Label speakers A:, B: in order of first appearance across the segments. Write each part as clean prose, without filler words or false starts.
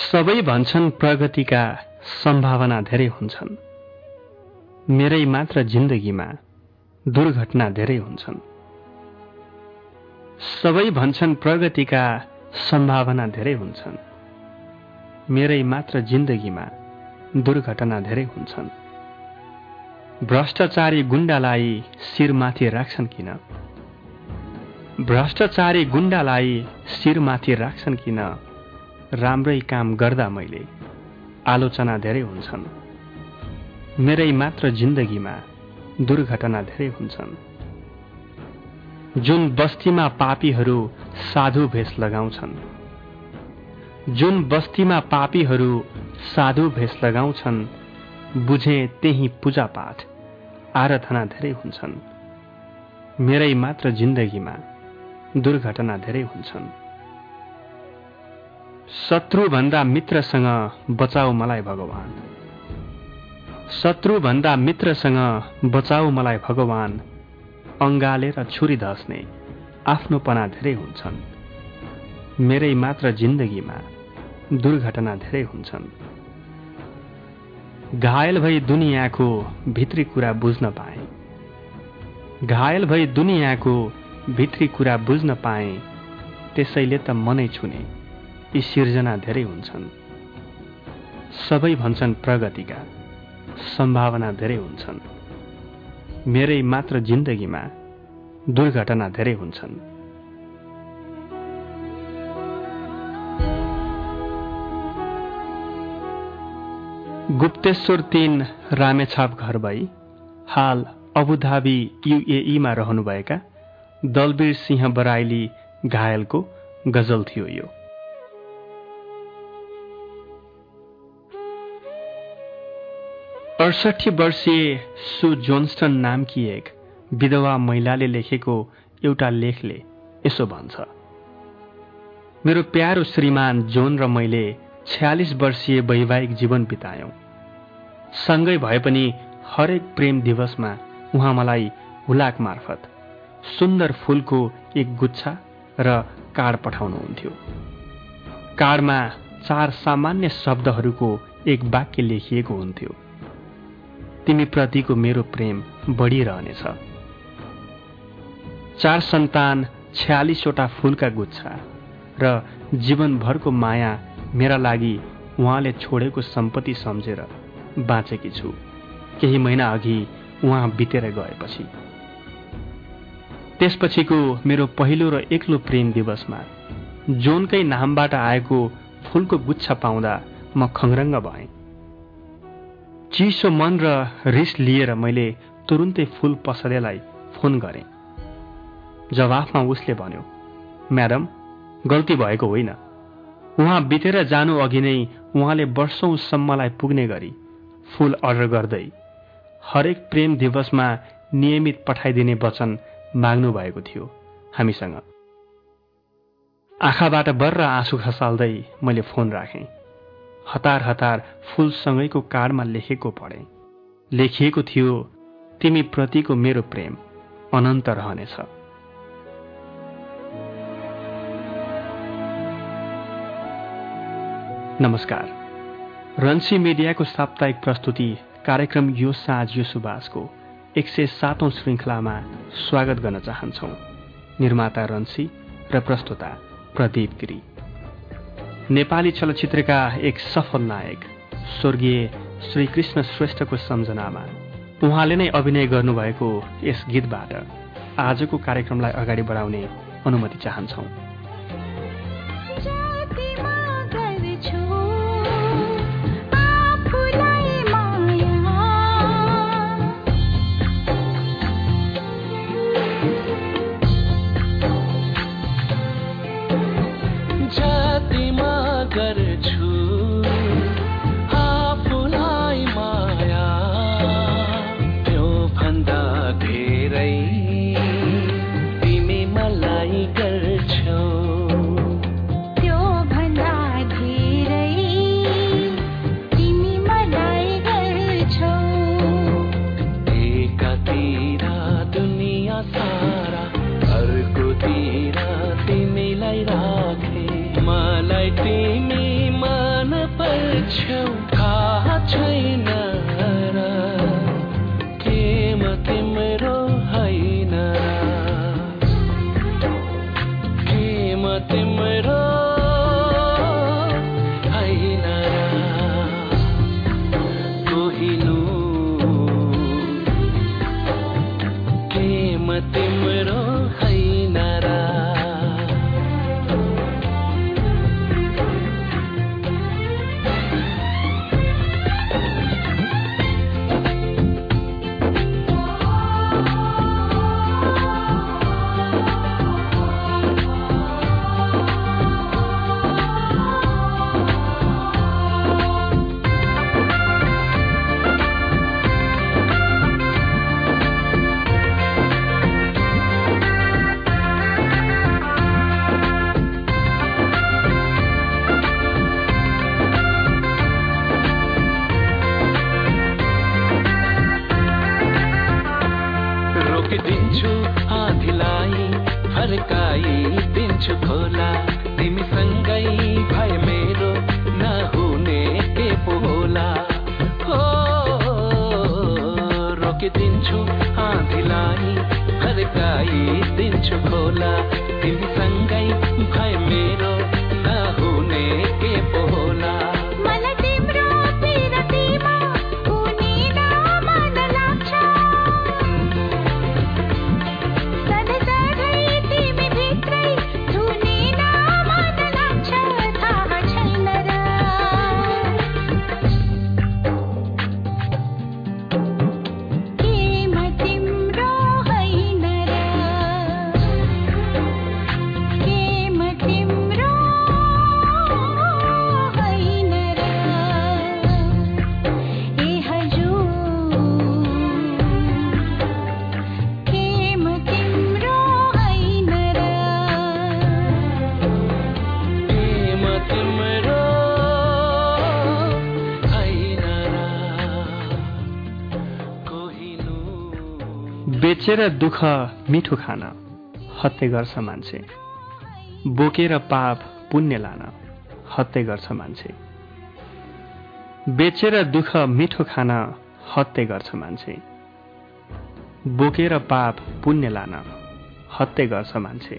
A: सबै भन्छन् प्रगतिका सम्भावना धेरै हुन्छन्, मेरै मात्र जिन्दगीमा दुर्घटना धेरै हुन्छन्। सबै भन्छन् प्रगतिका सम्भावना धेरै हुन्छन्, मेरै मात्र जिन्दगीमा दुर्घटना धेरै हुन्छन्। भ्रष्टाचारी गुण्डालाई शिरमाथि राख्छन् किन? भ्रष्टाचारी गुण्डालाई शिरमाथि राख्छन् किन? राम्रै काम गर्दा मैले आलोचना धेरै हुन्छन्, मेरै मात्र जिन्दगीमा दुर्घटना धेरै हुन्छन्। जुन बस्तीमा पापीहरू साधु भेष लगाउँछन्, जुन बस्तीमा पापीहरू साधु भेष लगाउँछन्, बुझे त्यही पूजापाठ आराधना धेरै हुन्छन्, मेरै मात्र जिन्दगीमा दुर्घटना धेरै हुन्छन्। शत्रुभन्दा मित्रसँग बचाऊ मलाई भगवान, शत्रुभन्दा मित्रसँग बचाऊ मलाई भगवान। अङ्गालेर छुरी धस्ने आफ्नोपना धेरै हुन्छन्, मेरै मात्र जिन्दगीमा दुर्घटना धेरै हुन्छन्। घायल भई दुनियाँको भित्री कुरा बुझ्न पाएँ, घायल भई दुनियाँको भित्री कुरा बुझ्न पाएँ, त्यसैले त मनै छुने यी सिर्जना धेरै हुन्छन्। सबै भन्छन् प्रगतिका सम्भावना धेरै हुन्छन्, मेरै मात्र जिन्दगीमा दुर्घटना धेरै हुन्छन्। गुप्तेश्वर 3 रामेछाप घर भई हाल अबुधाबी UAE मा रहनुभएका दलवीर सिंह बराइली घायलको गजल थियो यो। 68 वर्षीय सु जोन्स्टन नामकी एक विधवा महिलाले लेखेको एउटा लेखले यसो भन्छ। मेरो प्यारो श्रीमान जोन र मैले 46 वर्षीय वैवाहिक जीवन बितायौं। सँगै भए पनि हरेक प्रेम दिवसमा उहाँ मलाई हुलाक मार्फत सुन्दर फूलको एक गुच्छा र कार्ड पठाउनुहुन्थ्यो। कार्डमा 4 सामान्य शब्दहरूको एक वाक्य लेखिएको हुन्थ्यो, तिमी प्रतिको मेरो प्रेम बढिरहनेछ। 4 सन्तान, 46 वटा फूलका गुच्छा र जीवनभरको माया मेरा लागि उहाँले छोडेको सम्पत्ति सम्झेर बाँचेकी छु। केही महिना अघि उहाँ बितेर गएपछि, त्यसपछिको मेरो पहिलो र एक्लो प्रेम दिवसमा जोनकै नामबाट आएको फूलको गुच्छा पाउँदा म खङ्ग्रङ्ग भएँ। चिसो मन र रिस लिएर मैले तुरुन्तै फूल पसलेलाई फोन गरेँ। जवाफमा उसले भन्यो, म्याडम गल्ती भएको होइन, उहाँ बितेर जानु अघि नै उहाँले वर्षौंसम्मलाई पुग्ने गरी फूल अर्डर गर्दै हरेक प्रेम दिवसमा नियमित पठाइदिने वचन माग्नु भएको थियो हामीसँग। आँखाबाट बर्र आँसु खसाल्दै मैले फोन राखेँ। हतार हतार फूलसँगैको कार्डमा लेखेको पढेँ। लेखिएको थियो, तिमी प्रतिको मेरो प्रेम अनन्त रहनेछ। नमस्कार, रन्सी मिडियाको साप्ताहिक प्रस्तुति कार्यक्रम यो साँझ यो सुबासको 107औं श्रृङ्खलामा स्वागत गर्न चाहन्छौ। निर्माता रन्सी र प्रस्तुता प्रदीप गिरी। नेपाली चलचित्रका एक सफल नायक स्वर्गीय श्री कृष्ण श्रेष्ठको सम्झनामा उहाँले नै अभिनय गर्नुभएको यस गीतबाट आजको कार्यक्रमलाई अगाडि बढाउने अनुमति चाहन्छौ।
B: तिमी मलाई गर्छौ छेउ थाहा छैन र के म तिम्रो होइन के म तिम्रो होइन कोहिनूर के म तिम्रो होइन रोकिदिन्छु आँधीलाई फर्काइदिन्छु खोला तिमीसँगै भए मेरो नहुने के पो होला हो रोकिदिन्छु आँधीलाई फर्काइदिन्छु खोला तिमीसँगै भए मेरो नहुने के पो होला
A: बेचेर दुःख मिठो खान हत्ते गर्छ मान्छे बोकेर पाप पुण्य लान हत्ते गर्छ मान्छे बेचेर दुःख मिठो खान हत्ते गर्छ मान्छे बोकेर पाप पुण्य लान हत्ते गर्छ मान्छे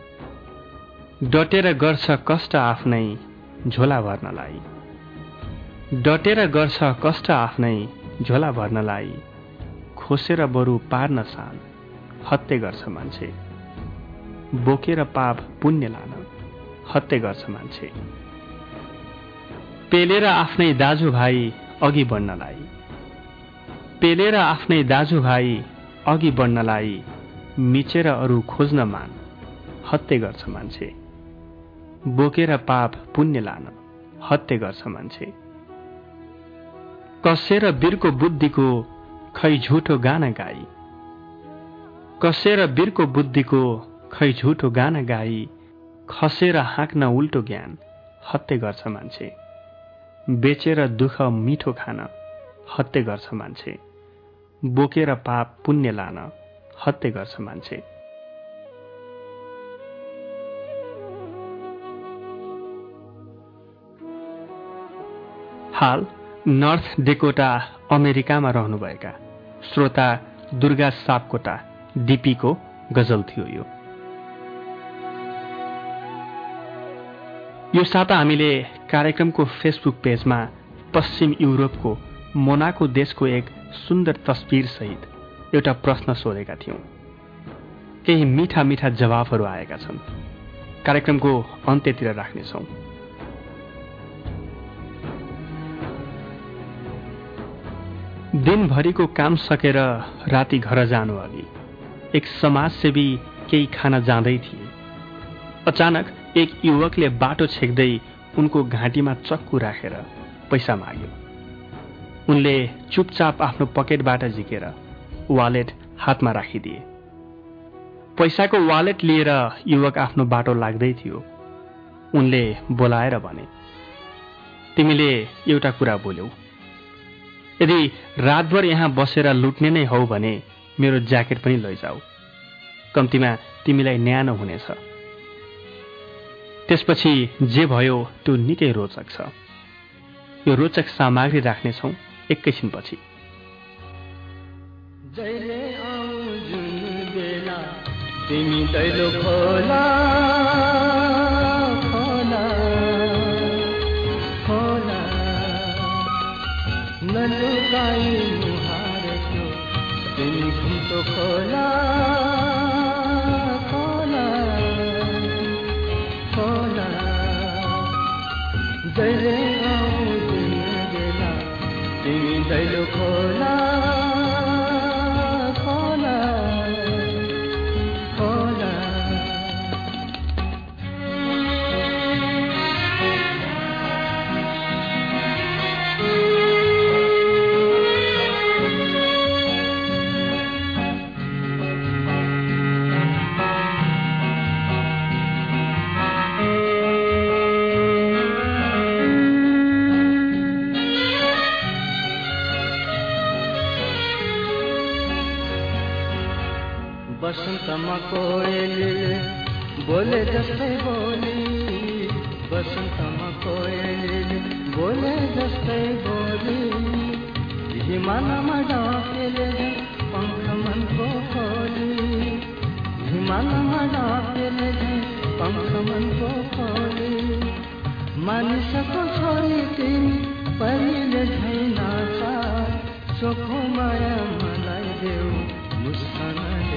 A: डटेर गर्छ कष्ट आफ्नै झोला भर्नलाई डटेर गर्छ कष्ट आफ्नै झोला भर्नलाई खोसेर बरु पार्न सान हत्ते गर्छ मान्छे बोकेर पाप पुण्य लान हत्ते गर्छ मान्छे पेलेर आफ्नै दाजुभाइ अघि बढ्नलाई पेलेर आफ्नै दाजुभाइ अघि बढ्नलाई मिचेर अरू खोज्न मान हत्ते गर्छ मान्छे बोकेर पाप पुण्य लान हत्ते गर्छ मान्छे कसेर वीरको बुद्धिको खै झुठो गाना गाई कसेर वीरको बुद्धिको खै झुठो गाना गाई खसेर हाँक्न उल्टो ज्ञान हत्ते गर्छ मान्छे बेचेर दुःख मिठो खान हत्ते गर्छ मान्छे बोकेर पाप पुण्य लान हत्ते गर्छ मान्छे हाल नर्थ डेकोटा अमेरिकामा रहनुभएका श्रोता दुर्गा सापकोटा डीपीको गजल थियो यो साता हामीले कार्यक्रमको फेसबुक पेजमा पश्चिम युरोपको मोनाको देशको एक सुन्दर तस्बिर सहित एउटा प्रश्न सोधेका थियौं केही मीठा मीठा जवाफहरू आएका छन् कार्यक्रमको अन्त्यतिर राख्नेछौं दिनभरिको काम सकेर राति घर जानु अघि एक समाजसेवी केही खान जाँदै थिए अचानक एक युवकले बाटो छेक्दै उनको घाँटीमा चक्कु राखेर पैसा माग्यो उनले चुपचाप आफ्नो पकेटबाट झिकेर वालेट हातमा राखिदिए पैसाको वालेट लिएर युवक आफ्नो बाटो लाग्दै थियो उनले बोलाएर भने तिमीले एउटा कुरा बोल्यौ यदि रातभर यहाँ बसेर लुट्ने नै हौ भने मेरो ज्याकेट पनि लैजाऊ कम्तीमा तिमीलाई न्यानो हुनेछ त्यसपछि जे भयो त्यो निकै रोचक छ यो रोचक सामग्री राख्नेछौँ एकैछिनपछि।
C: जहिले आऊ जुन बेला तिमी दैलो खोला खोला खोला नलुकाई मुहारको तिमी घुम्तो खोला खोला खोला जहिले आऊ जुन बेला तिमी दैलो खोला बसन्तमा कोयलीले बोले जस्तै बोली बसन्तमा कोयलीले बोले जस्तै बोली हिमालमा ढाकेले पंख मनको खोली हिमालमा ढाकेले पंख मनको खोली मानिसको छोरी तिमी पहिले झै नाचा सोखो माया मलाई देऊ मुस्कानले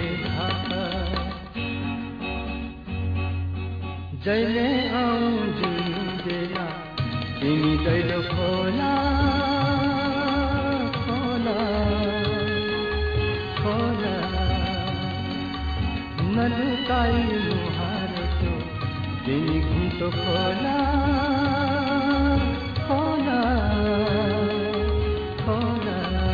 C: जहिले आऊ जुन बेला तिमी दैलो खोला खोला खोला नलुकाई मुहारको तिमी घुम्तो खोला खोला खोला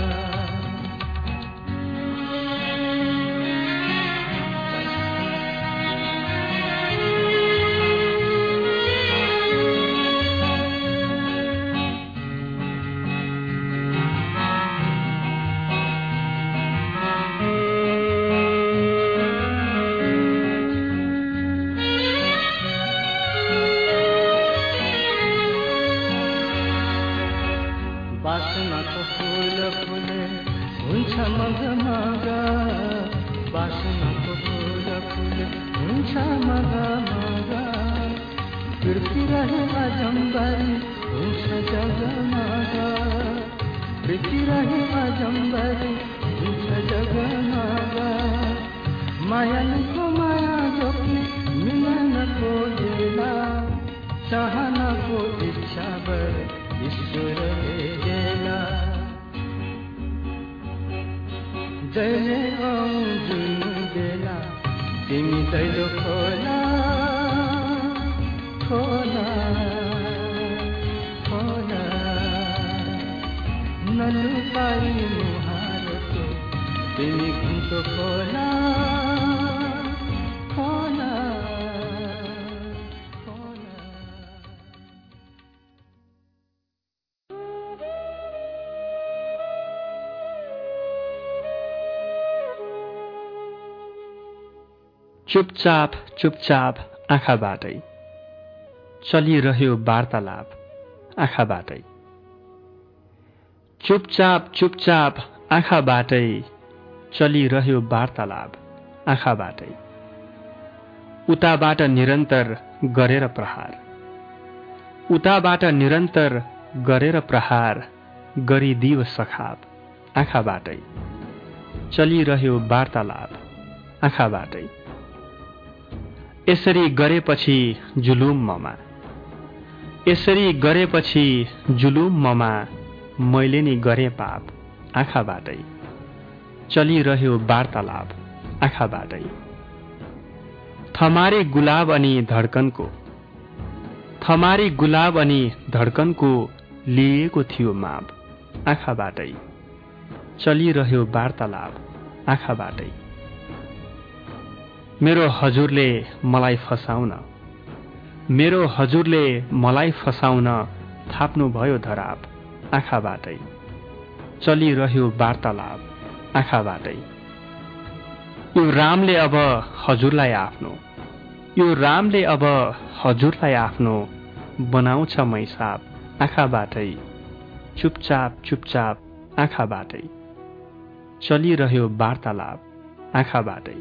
C: बासनाको फूल फुले हुन्छ मगमग बासनाको फूल फुले हुन्छ मगमग फिरफिरहे अजम्बरी हुन्छ जगमग फिरफिरहे अजम्बरी हुन्छ जगमग मायाको माया जोप्ने मिलनको बेला चाहनाको इच्छा बर ईश्वरले देला जहिले आऊ जुन बेला तिमी दैलो खोला खोला खोला नलुकाई मुहारको तिमी घुम्तो खोला खोला
A: चुपचाप चुपचाप आँखाबाटै चलिरह्यो वार्तालाप आँखाबाटै चुपचाप चुपचाप आँखाबाटै चलिरह्यो वार्तालाप आँखाबाटै उताबाट निरन्तर गरेर प्रहार उताबाट निरन्तर गरेर प्रहार गरिदियो सखाप आँखाबाटै चलिरह्यो वार्तालाप आँखाबाटै यसरी गरेपछि जुलुममा यसरी गरेपछि जुलुममा मैले नि गरे पाप आँखाबाटै चलिरह्यो वार्तालाप आँखाबाटै थमारे गुलाब अनि धड्कनको थमारे गुलाब अनि धड्कनको लिएको थियो माप आँखाबाटै चलिरह्यो वार्तालाप आँखाबाटै मेरो हजुरले मलाई फसाउन मेरो हजुरले मलाई फसाउन थाप्नु भयो धराप आँखाबाटै चलिरह्यो वार्तालाप आँखाबाटै यो रामले अब हजुरलाई आफ्नो यो रामले अब हजुरलाई आफ्नो बनाउँछ मैसाप आँखाबाटै चुपचाप चुपचाप आँखाबाटै चलिरह्यो वार्तालाप आँखाबाटै।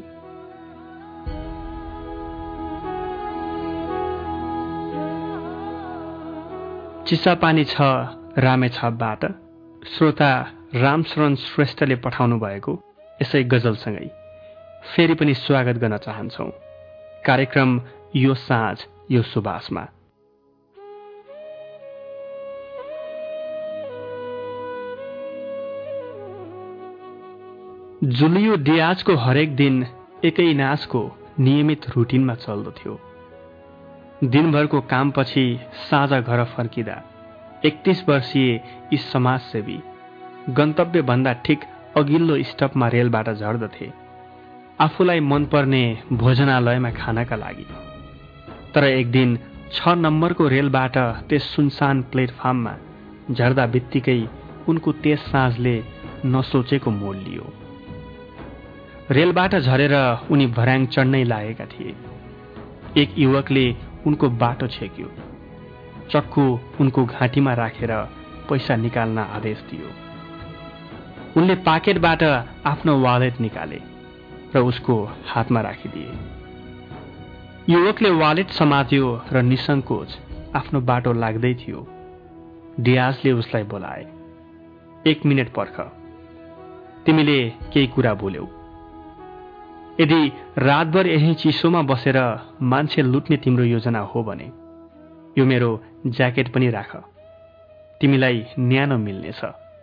A: चिसापानी छ रामेछापबाट श्रोता रामशरण श्रेष्ठले पठाउनु भएको यसै गजलसँगै फेरि पनि स्वागत गर्न चाहन्छौ कार्यक्रम यो साँझ यो सुबासमा। जुलियो डियाजको हरेक दिन एकै नाचको नियमित रुटिनमा चल्दथ्यो। दिनभरको कामपछि साँझ घर फर्किँदा 31 वर्षीय यी समाजसेवी गन्तव्यभन्दा ठिक अघिल्लो स्टपमा रेलबाट झर्दथे आफूलाई मनपर्ने भोजनालयमा खानका लागि। तर एक दिन 6 नम्बरको रेलबाट त्यस सुनसान प्लेटफार्ममा झर्दा बित्तिकै उनको त्यस साँझले नसोचेको मोड लियो। रेलबाट झरेर उनी भर्याङ चढ्नै लागेका थिए। एक युवकले उनको बाटो छेक्यो। चक्कु उनको घाँटीमा राखेर पैसा निकाल्न आदेश दियो। उनले पाकेटबाट आफ्नो वालेट निकाले र उसको हातमा राखिदिए। युवकले वालेट समात्यो र निसङ्कोच आफ्नो बाटो लाग्दै थियो। डियाजले उसलाई बोलाए, 1 मिनेट पर्ख, तिमीले केही कुरा बोल्यौ। यदि रातभर यही चिसोमा बसेर मान्छे लुट्ने तिम्रो योजना हो भने यो मेरो ज्याकेट पनि राख, तिमीलाई न्यानो मिल्नेछ।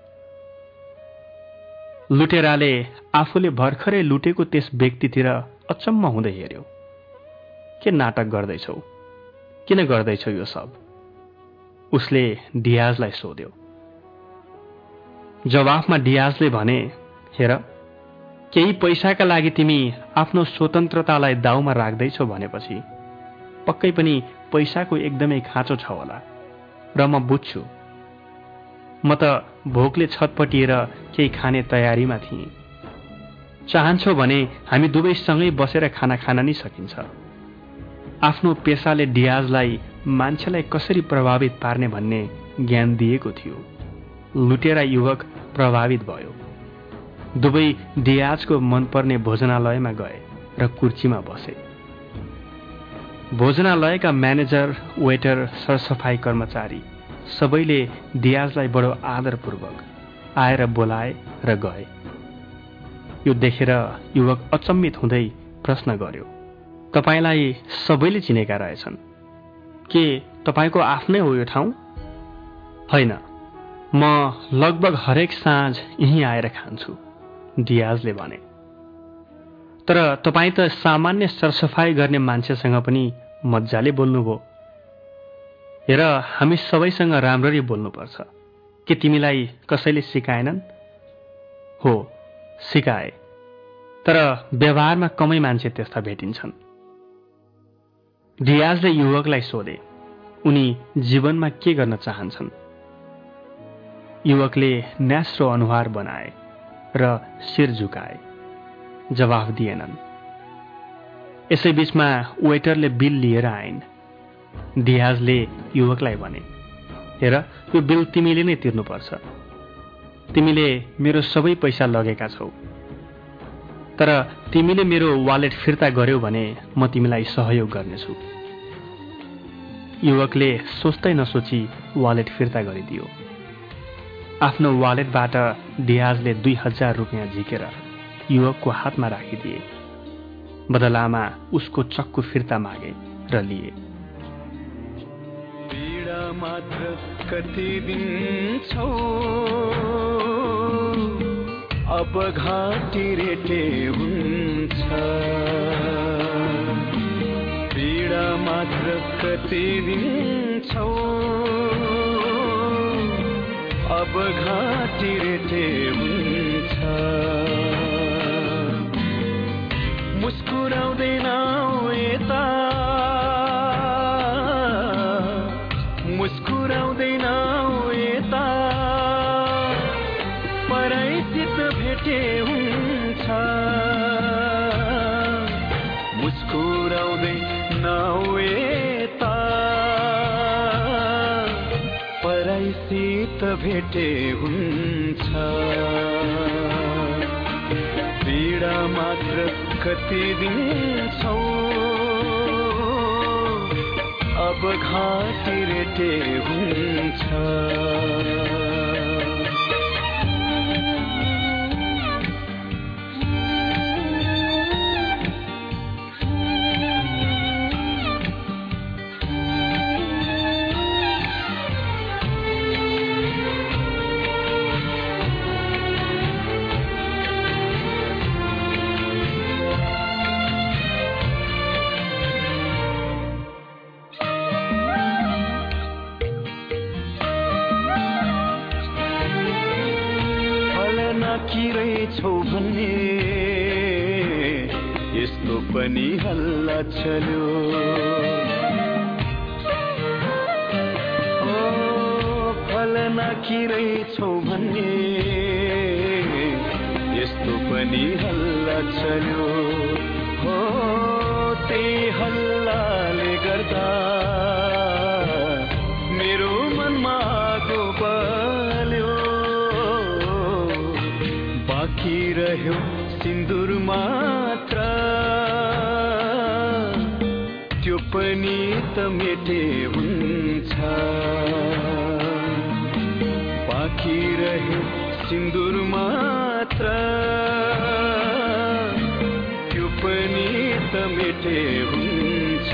A: लुटेराले आफूले भर्खरै लुटेको त्यस व्यक्तितिर अचम्म हुँदै हेर्यो। के नाटक गर्दैछौ? किन गर्दैछौ यो सब? उसले डियाजलाई सोध्यो। जवाफमा डियाजले भने, हेर, केही पैसाका लागि तिमी आफ्नो स्वतन्त्रतालाई दाउमा राख्दैछौ भनेपछि पक्कै पनि पैसाको एकदमै खाँचो छ होला र म बुझ्छु। म त भोकले छटपटिएर केही खाने तयारीमा थिएँ। चाहन्छौ भने हामी दुवै सँगै बसेर खाना खान नि सकिन्छ। आफ्नो पेसाले डियाजलाई मान्छेलाई कसरी प्रभावित पार्ने भन्ने ज्ञान दिएको थियो। लुटेरा युवक प्रभावित भयो। दुवै डियाजको मनपर्ने भोजनालयमा गए र कुर्चीमा बसे। भोजनालयका म्यानेजर, वेटर, सरसफाई कर्मचारी सबैले डियाजलाई बडो आदरपूर्वक आएर बोलाए र गए। यो देखेर युवक अचम्मित हुँदै प्रश्न गर्यो, तपाईलाई सबैले चिनेका रहेछन्, के तपाईको आफ्नै हो यो ठाउँ? होइन, म लगभग हरेक साँझ यहीँ आएर खान्छु, डियाजले भने। तर तपाईँ त सामान्य सरसफाई गर्ने मान्छेसँग पनि मजाले बोल्नुभयो। हेर, हामी सबैसँग राम्ररी बोल्नुपर्छ। के तिमीलाई कसैले सिकाएनन्? हो, सिकाए, तर व्यवहारमा कमै मान्छे त्यस्ता भेटिन्छन्। डियाजले युवकलाई सोधे, उनी जीवनमा के गर्न चाहन्छन्? युवकले न्यास्रो अनुहार बनाए र शिर झुकाए, जवाफ दिएनन्। यसै बीचमा वेटरले बिल लिएर आइन्। डियाजले युवकलाई भने, हेर, यो बिल तिमीले नै तिर्नुपर्छ। तिमीले मेरो सबै पैसा लगेका छौ, तर तिमीले मेरो वालेट फिर्ता गर्यौ भने म तिमीलाई सहयोग गर्नेछु। युवकले सोच्दै नसोची वालेट फिर्ता गरिदियो। आफ्नो वालेटबाट डियाजले 2000 रुपियाँ झिकेर युवकको हातमा राखिदिए। बदलामा उसको चक्कु फिर्ता मागे र लिए।
B: पीडा मात्र कति दिन छौ, अब घाँटी रेटे हुन्छ। पीडा मात्र कति दिन छौ, अब घाँटी रेटे हुन्छ। मुस्कुराउँदैन यता, मुस्कुराउँदैन यता, पराइसित भेटे हुन्छ। मुस्कुराउँदैन यता, पराइसित
C: त भेटे हुन्छ, पीडा मात्र कति दिन्छौ, अब घाँटी रेटे हुन्छ। किरै भन्ने यस्तो पनि हल्ला चल्यो, ओ फलना किरै छौ भन्ने यस्तो पनि हल्ला चल्यो, हो त्यही हल्लाले गर्दा मेरो मनमा आगो बल्यो, बाँकी रह्यो सिन्दुर मात्र, त्यो पनि त मेटे हुन्छ, बाँकी रह्यो सिन्दुर मात्र, त्यो पनि त मेटे हुन्छ।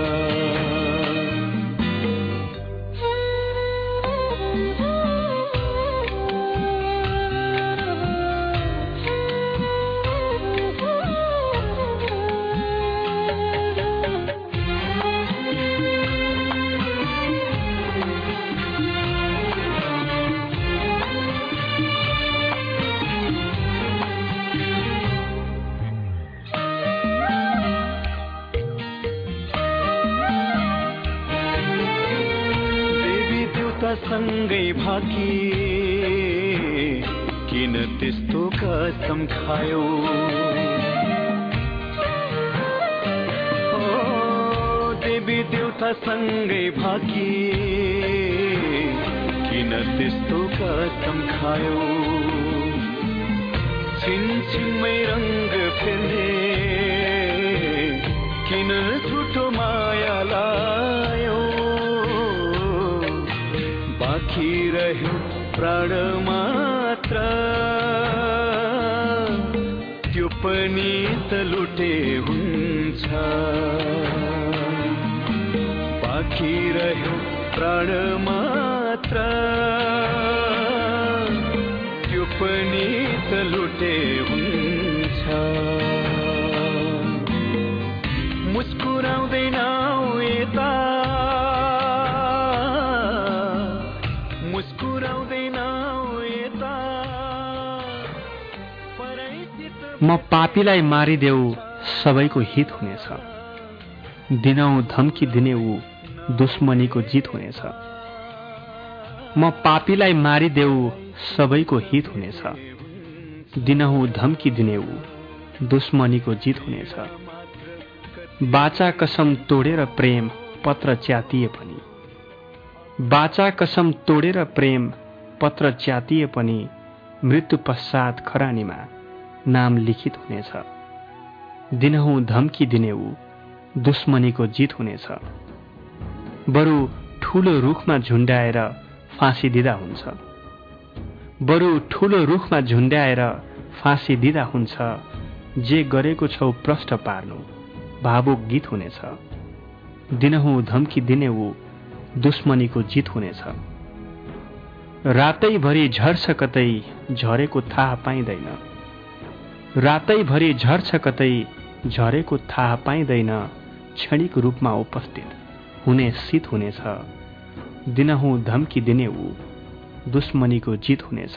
C: सँगै भाकी किन त्यस्तो कसम खायो, ओ देवी देउता सँगै भाकी किन त्यस्तो कसम खायो, छिनछिनमै रङ्ग फेर्ने किन झुटो माया लायो, बाँकी रह्यो प्राण मात्र, त्यो पनि त लुटे हुन्छ, बाँकी रह्यो प्राण मात्र, त्यो पनि त लुटे हुन्छ। मुस्कुराउँदैन यता
A: म पापीलाई मारिदेऊ सबैको हित हुनेछ, दिनौँ धम्की दिने ऊ दुश्मनीको जित हुनेछ, म पापीलाई मारिदेऊ सबैको हित हुनेछ, दिनहुँ धम्की दिने ऊ दुश्मनीको जित हुनेछ। बाचा कसम तोडेर प्रेम पत्र च्यातिए पनि, बाचा कसम तोडेर प्रेम पत्र च्यातिए पनि, मृत्यु पश्चात खरानीमा नाम लिखित हुनेछ, दिनहुँ धम्की दिने ऊ दुश्मनीको जित हुनेछ। बरु ठूलो रुखमा झुन्ड्याएर फाँसी दिँदा हुन्छ, बरु ठूलो रुखमा झुन्ड्याएर फाँसी दिँदा हुन्छ, जे गरेको छौ प्रष्ट पार्नु भावुक गीत हुनेछ, दिनहुँ धम्की दिने ऊ दुश्मनीको जित हुनेछ। रातैभरि झर्छ कतै झरेको थाहा पाइँदैन, रातैभरि झर्छ कतै झरेको थाहा पाइँदैन, क्षणिक रूपमा उपस्थित हुने शीत हुनेछ, दिनहुँ धम्की दिने ऊ दुश्मनीको जित हुनेछ।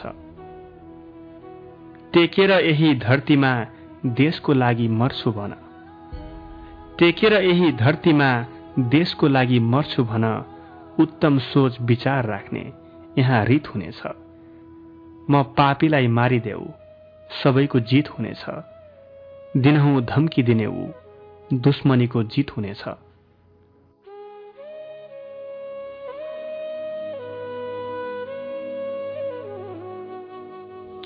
A: टेकेर यही धरतीमा देशको लागि मर्छु भन, टेकेर यही धरतीमा देशको लागि मर्छु भन, उत्तम सोच विचार राख्ने यहाँ रीत हुनेछ। म पापीलाई मारिदेऊ सबैको जित हुनेछ, दिनहुँ धम्की दिने ऊ दुश्मनीको जित हुनेछ।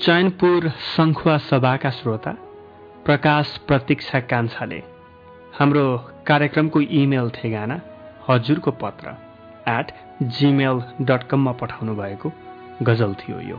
A: चैनपुर सङ्खुवा सभाका श्रोता प्रकाश प्रतीक्षा कान्छाले हाम्रो कार्यक्रमको इमेल ठेगाना हजुरको पत्र @gmail.com मा पठाउनु भएको गजल थियो यो।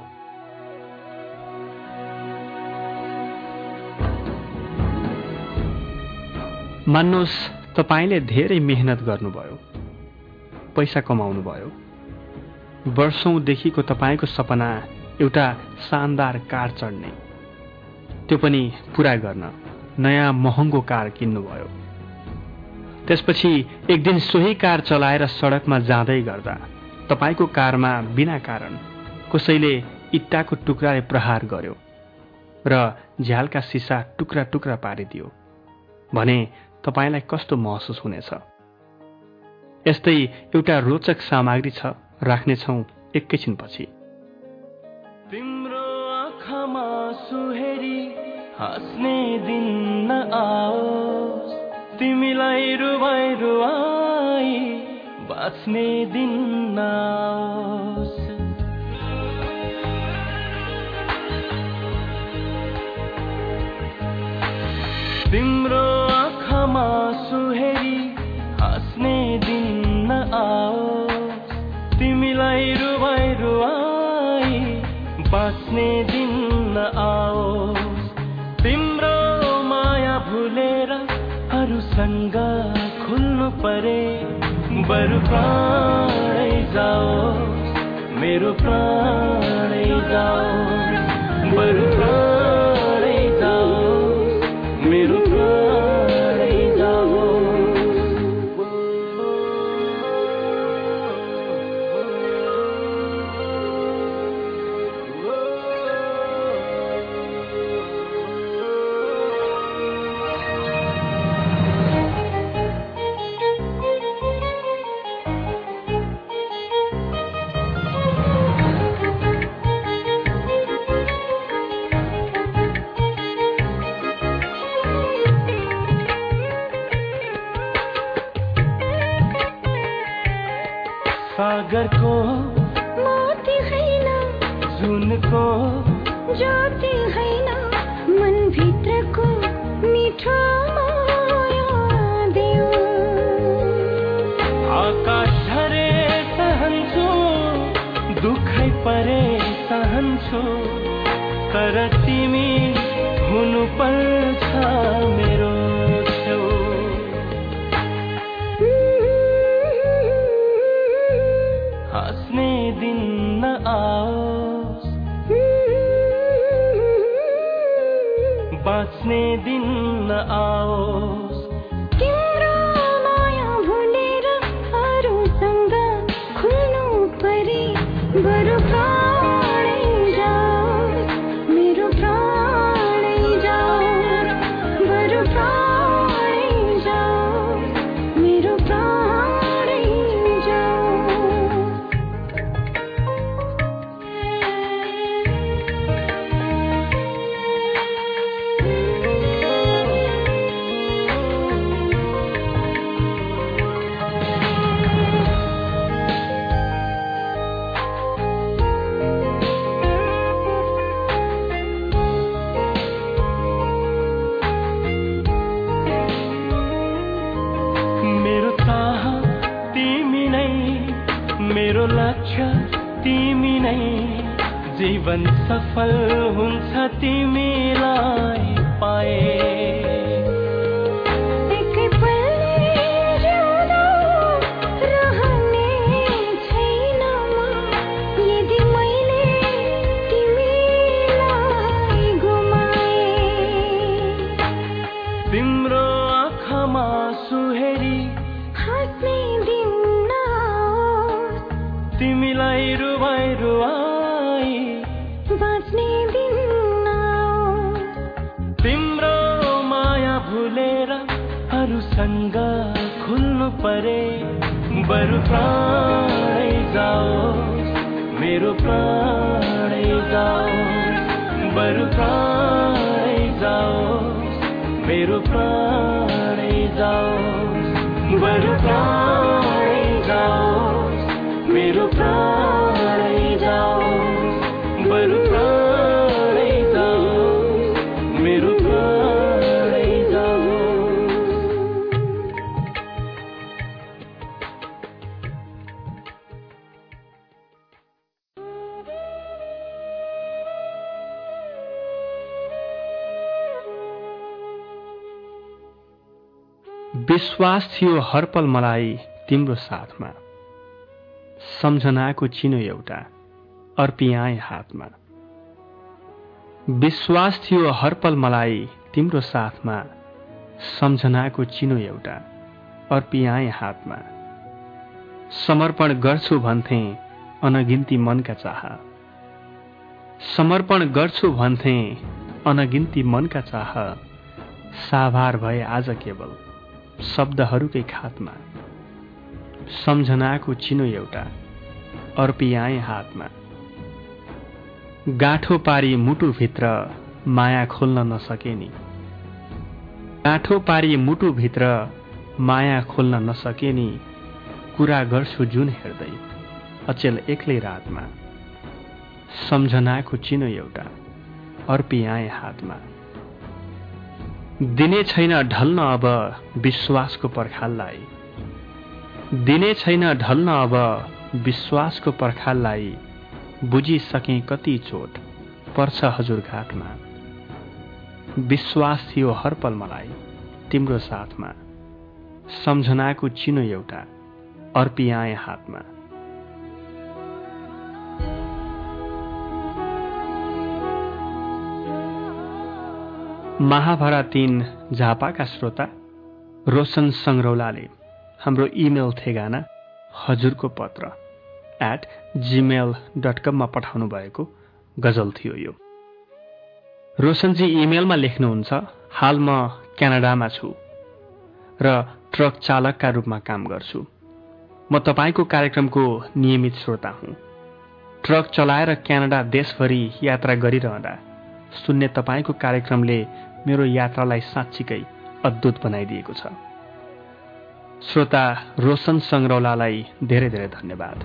A: मान्नुहोस् तपाईले धेरै मेहनत गर्नुभयो, पैसा कमाउनुभयो। वर्षौंदेखिको तपाईँको सपना एउटा शानदार कार चढ्ने, त्यो पनि पुरा गर्न नयाँ महँगो कार किन्नुभयो। त्यसपछि एक दिन सोही कार चलाएर सडकमा जाँदै गर्दा तपाईँको कारमा बिना कारण कसैले इट्टाको टुक्राले प्रहार गर्यो र झ्यालका सिसा टुक्रा टुक्रा पारिदियो भने तपाईलाई कस्तो महसुस हुनेछ? यस्तै एउटा रोचक सामग्री छ, राख्नेछौँ एकैछिनपछि।
B: तिम्रो आँखामा सुहेरी हाँस्ने दिन न आओस्, तिमीलाई रुवाई रुवाई बाँच्ने दिन न आओस्। तिम्रो आँखामा सुहेरी हाँस्ने दिन न आओस्, तिमीलाई रुवाई रुवाई बाँच्ने दिन न आओस्। तिम्रो माया भुलेर अरूसँग खुल्नु परे, बरु प्राणै जाओस्, मेरो प्राणै जाओस्, बरु प्राणै जाओस्, मेरो प्राणै जाओस्। सागरको मोती हैन, जुनको ज्योति हैन, मन भित्रको मिठो माया देऊ। आकाश झरे सहन्छु, दुखै परे सहन्छु, तर तिमी हुनु पर्छ मेरो छेउ। हाँस्ने दिन न आओस्, बाँच्ने दिन न आओस्। तिम्रो माया भुलेर अरूसँग खुल्नु परे, बरु प्राणै जाओस्, मेरो प्राणै जाओस्, बरु प्राणै जाओस्, मेरो प्राणै जाओस्। मेरो लक्ष्य तिमी नै, जीवन सफल हुन्छ तिमीलाई पाए। एकै पल जिउँदा रहने छैन म, यदि मैले तिमीलाई गुमाए। तिम्रो आँखामा सुहेरी हाँस्ने दिन न आओस्, तिमीलाई रुवाई रुवाई बाँच्ने दिन न आओस्। तिम्रो माया भुलेर अरूसँग खुल्नु परे, बरु प्राणै जाओस्, मेरो प्राणै जाओस्, बरु प्राणै जाओस्, मेरो प्राणै जाओस्, बरु प्राणै जाओस्, मेरो प्राणै जाओस्, बरु प्राणै
A: विश्वास थियो हर पल मलाई तिम्रो साथमा, सम्झनाको चिनो एउटा अर्पिआए हातमा। विश्वास थियो हर पल मलाई तिम्रो साथमा, सम्झनाको चिनो एउटा अर्पिआए हातमा। समर्पण गर्छु भन्थे अनगिन्ती मनका चाह, समर्पण गर्छु भन्थे अनगिन्ती मनका चाह। साभार भए आज केवल शब्दहरूकै खातमा, सम्झनाको चिनो एउटा अर्पिआए हातमा। गाँठो पारी मुटुभित्र माया खोल्न नसके नि, गाँठो पारी मुटुभित्र माया खोल्न नसके नि। कुरा गर्छु जुन हेर्दै अचेल एक्लै रातमा, सम्झनाको चिनो एउटा अर्पिआए हातमा। दिने छैन ढल्न अब विश्वासको पर्खाललाई, दिने छैन ढल्न अब विश्वासको पर्खाललाई। बुझिसके कति चोट पर्छ हजुर घाटमा, विश्वास थियो हर पल मलाई तिम्रो साथमा, सम्झनाको चिनो एउटा अर्पिआए हातमा। महाभारत 3 झापाका श्रोता रोशन संग्रौलाले हाम्रो इमेल ठेगाना हजुरको पत्र @gmail.com मा पठाउनु भएको गजल थियो यो। रोशनजी इमेलमा लेख्नुहुन्छ, हाल म क्यानाडामा छु र ट्रक चालकका रूपमा काम गर्छु। म तपाईँको कार्यक्रमको नियमित श्रोता हुँ। ट्रक चलाएर क्यानाडा देशभरि यात्रा गरिरहँदा सुन्ने तपाईँको कार्यक्रमले मेरो यात्रालाई साँच्चीकै अद्भुत बनाइदिएको छ। श्रोता रोशन संग्रौलालाई धेरै धेरै धन्यवाद।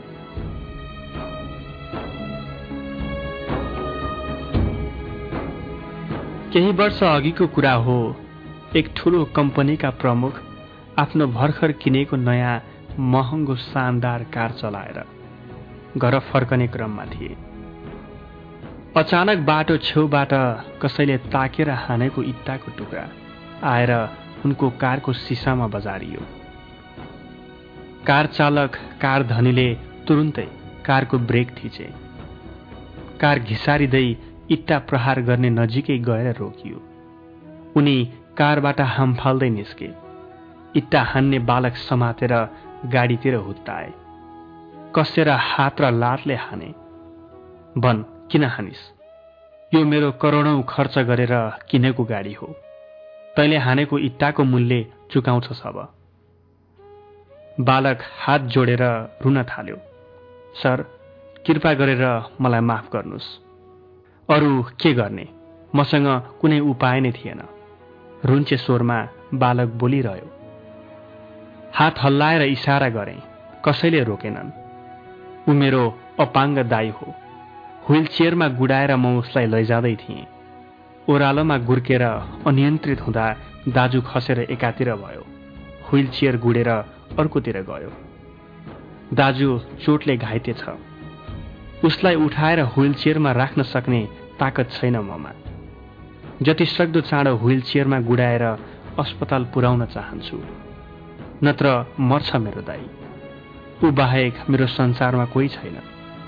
A: केही वर्ष अघिको कुरा हो, एक ठूलो कम्पनीका प्रमुख आफ्नो भर्खर किनेको नयाँ महँगो शानदार कार चलाएर घर फर्कने क्रममा थिए। अचानक बाटो छेउबाट कसैले ताकेर हानेको इट्टाको टुक्रा आएर उनको कारको सिसामा बजारियो। कार चालक कार धनीले तुरुन्तै कारको ब्रेक थिचे। कार घिसारिँदै इट्टा प्रहार गर्ने नजिकै गएर रोकियो। उनी कारबाट हाम फाल्दै निस्के। इट्टा हान्ने बालक समातेर गाडीतिर हुत्ताए। कसेर हात र लातले हाने। भन, किन हानिस? यो मेरो करोडौं खर्च गरेर किनेको गाडी हो। तैँले हानेको इट्टाको मूल्य चुकाउँछस् अब। बालक हात जोडेर रुन थाल्यो। सर, कृपा गरेर मलाई माफ गर्नुहोस्। अरू के गर्ने? मसँग कुनै उपाय नै थिएन। रुन्चे स्वरमा बालक बोलिरह्यो। हात हल्लाएर इसारा गरेँ, कसैले रोकेनन्। ऊ मेरो अपाङ्ग दाइ हो। व्हील चेयरमा गुडाएर म उसलाई लैजाँदै थिएँ। ओह्रालोमा गुर्केर अनियन्त्रित हुँदा दाजु खसेर एकातिर भयो। व्हील चेयर गुडेर अर्कोतिर गयो। दाजु चोटले घाइते छ। उसलाई उठाएर व्हील चेयरमा राख्न सक्ने ताकत छैन ममा। जति सक्दो चाँडो व्हील चेयरमा गुडाएर अस्पताल पुर्याउन चाहन्छु, नत्र मर्छ मेरो दाइ। ऊ बाहेक मेरो संसारमा कोही छैन।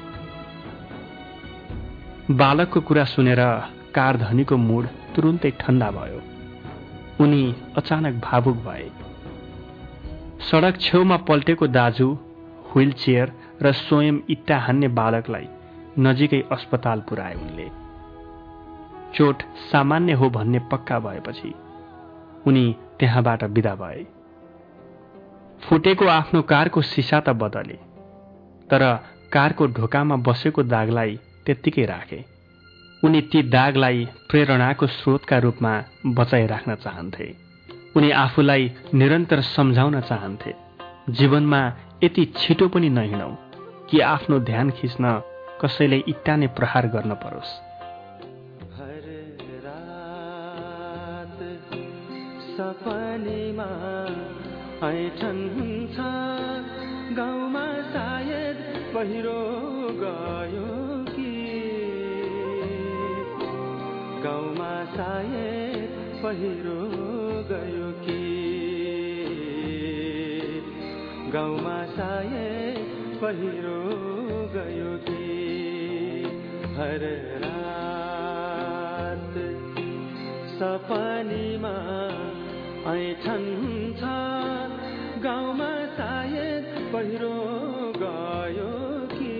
A: बालकको कुरा सुनेर कार धनीको मुड तुरुन्तै ठण्डा भयो। उनी अचानक भावुक भए। सडक छेउमा पल्टेको दाजु, व्हील चेयर र स्वयं इट्टा हान्ने बालकलाई नजिकै अस्पताल पुर्याए उनले। चोट सामान्य हो भन्ने पक्का भएपछि उनी त्यहाँबाट बिदा भए। फुटेको आफ्नो कारको सिसा त बदले, तर कारको ढोकामा बसेको दागलाई त्यत्तिकै राखे। उनी ती दागलाई प्रेरणाको स्रोतका रूपमा बचाइराख्न चाहन्थे। उनी आफूलाई निरन्तर सम्झाउन चाहन्थे, जीवनमा यति छिटो पनि नहिँडौ कि आफ्नो ध्यान खिच्न कसैले इट्टा नै प्रहार गर्न परोस्।
C: सपनीमा ऐठन हुन्छ, गाउँमा सायद पहिरो गयो कि, गाउँमा सायद पहिरो गयो कि गाउँमा सायद पहिरो गयो कि हर रात सपनीमा ऐठन छ गाउँमा सायद पहिरो गयो कि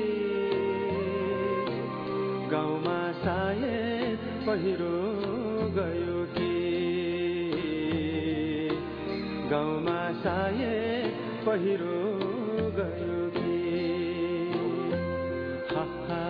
C: गाउँमा सायद पहिरो गयो कि गाउँमा सायद पहिरो गयो कि हा हा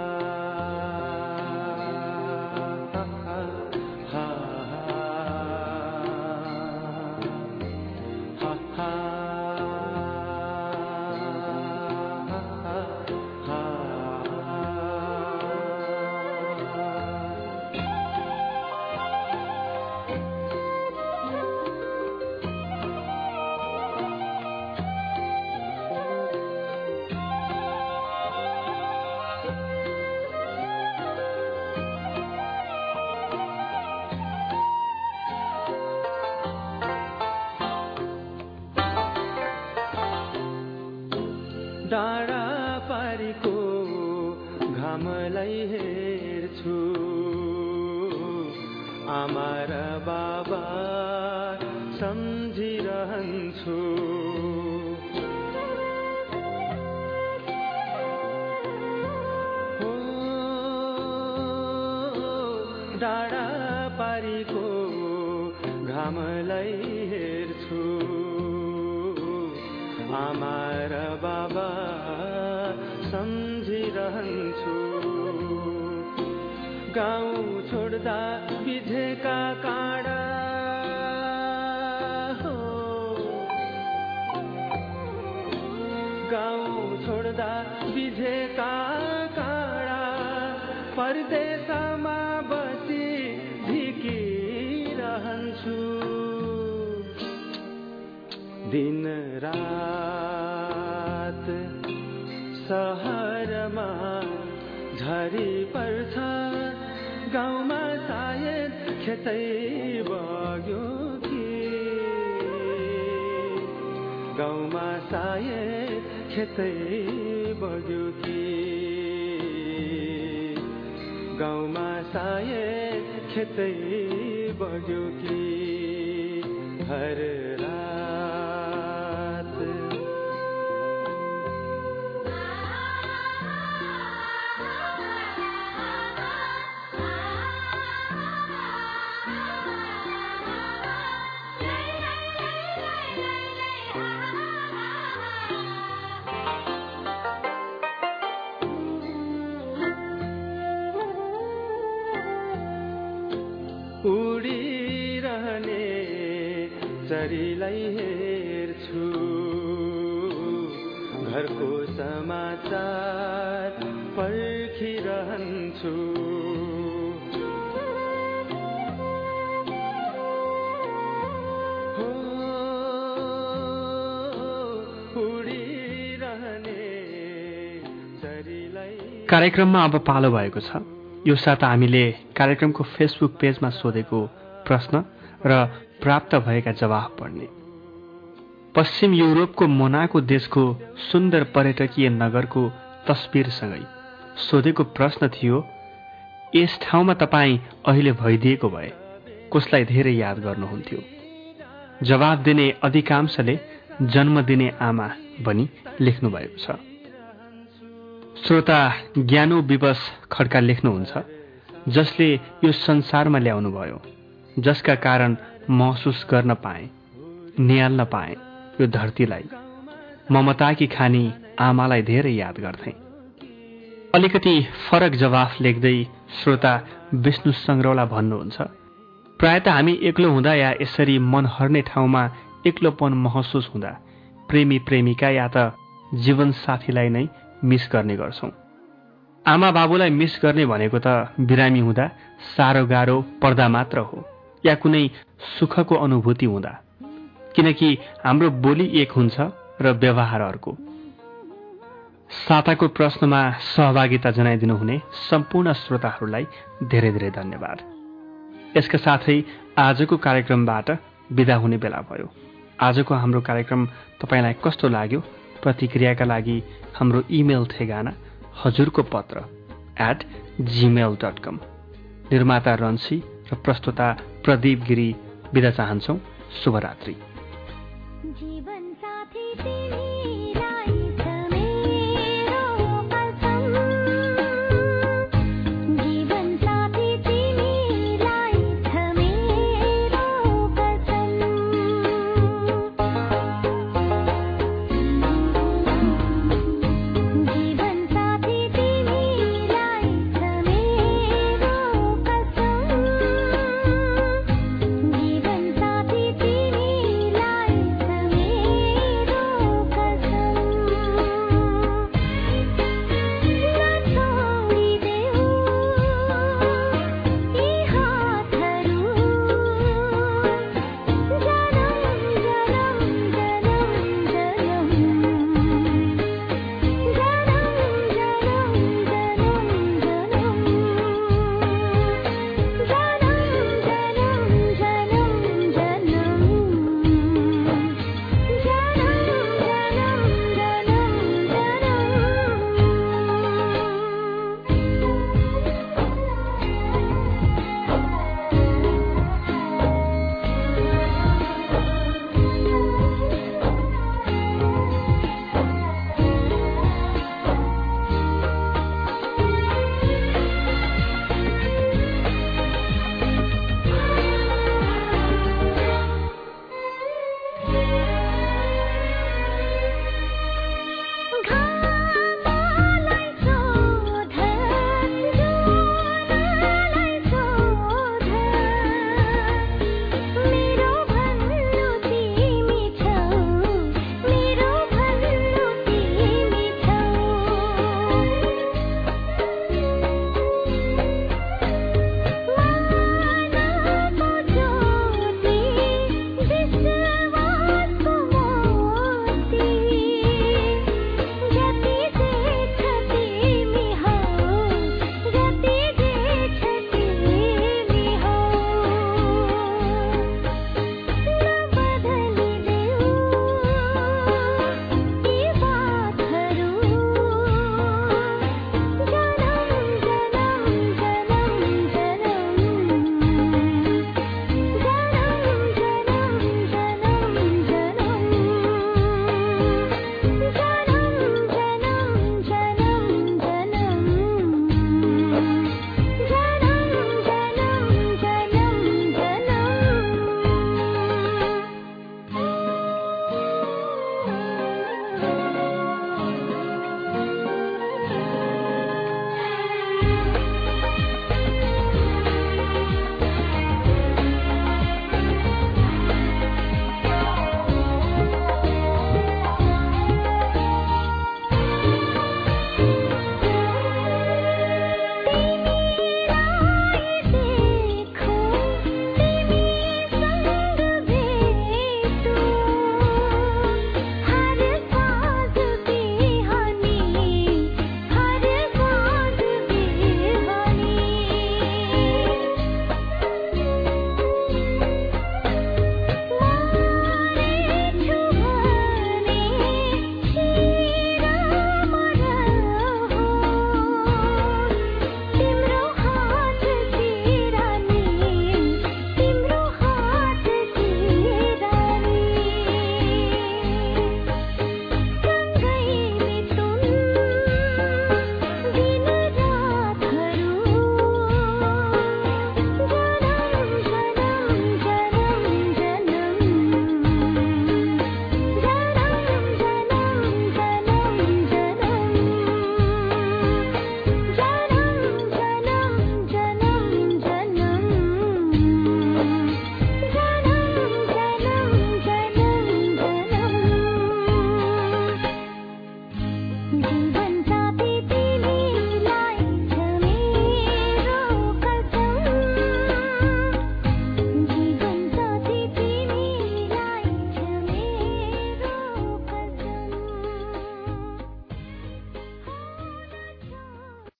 C: डाँडा पारीको घामलाई हेर्छु आमा र बाबा सम्झिरहन्छु हो डाँडा पारीको घामलाई हेर्छु आमा र बाबा सम्झिरहन्छु गाउँ छोड्दा बिझेका काँडा हो गाउँ छोड्दा बिझेका काँडा परदेशमा बसी झिकिरहन्छु दिन रात सहरमा झरी पर्छ गाउँमा सायद खेतै बग्यो कि गाउँमा सायद खेतै बग्यो कि गाउँमा सायद खेतै बग्यो कि हर उडिरहने चरीलाई हेर्छु घरको समाचार पर्खिरहन्छु हो उडिरहने चरीलाई।
A: कार्यक्रममा अब पालो भएको छ यो साता हामीले कार्यक्रमको फेसबुक पेजमा सोधेको प्रश्न र प्राप्त भएका जवाफ पढ्ने। पश्चिम युरोपको मोनाको देशको सुन्दर पर्यटकीय नगरको तस्बिरसँगै सोधेको प्रश्न थियो, यस ठाउँमा तपाईँ अहिले भइदिएको भए कसलाई धेरै याद गर्नुहुन्थ्यो? जवाफ दिने अधिकांशले जन्म दिने आमा भनी लेख्नु भएको छ। श्रोता ज्ञानो विवश खड्का लेख्नुहुन्छ, जसले यो संसारमा ल्याउनुभयो, जसका कारण महसुस गर्न पाए, निहाल्न पाए यो धरतीलाई, ममताकी खानी आमालाई धेरै याद गर्थे। अलिकति फरक जवाफ लेख्दै श्रोता विष्णु सङ्ग्रौला भन्नुहुन्छ, प्राय त हामी एक्लो हुँदा या यसरी मन हर्ने ठाउँमा एक्लोपन महसुस हुँदा प्रेमी प्रेमिका या त जीवन साथीलाई नै मिस गर्ने गर्छौं। आमा बाबुलाई मिस गर्ने भनेको त बिरामी हुँदा साह्रो गाह्रो पर्दा मात्र हो या कुनै सुखको अनुभूति हुँदा, किनकि हाम्रो बोली एक हुन्छ र व्यवहार अर्को। साताको प्रश्नमा सहभागिता जनाइदिनु हुने सम्पूर्ण श्रोताहरूलाई धेरै धेरै धन्यवाद। यसका साथै आजको कार्यक्रमबाट बिदा हुने बेला भयो। आजको हाम्रो कार्यक्रम तपाईलाई कस्तो लाग्यो? प्रतिक्रियाका लागि हाम्रो इमेल ठेगाना हजुरको पत्र @gmail.com। निर्माता रन्सी र प्रस्तुता प्रदीप गिरी बिदा चाहन्छौ। शुभरात्रि।
D: जीवन साथी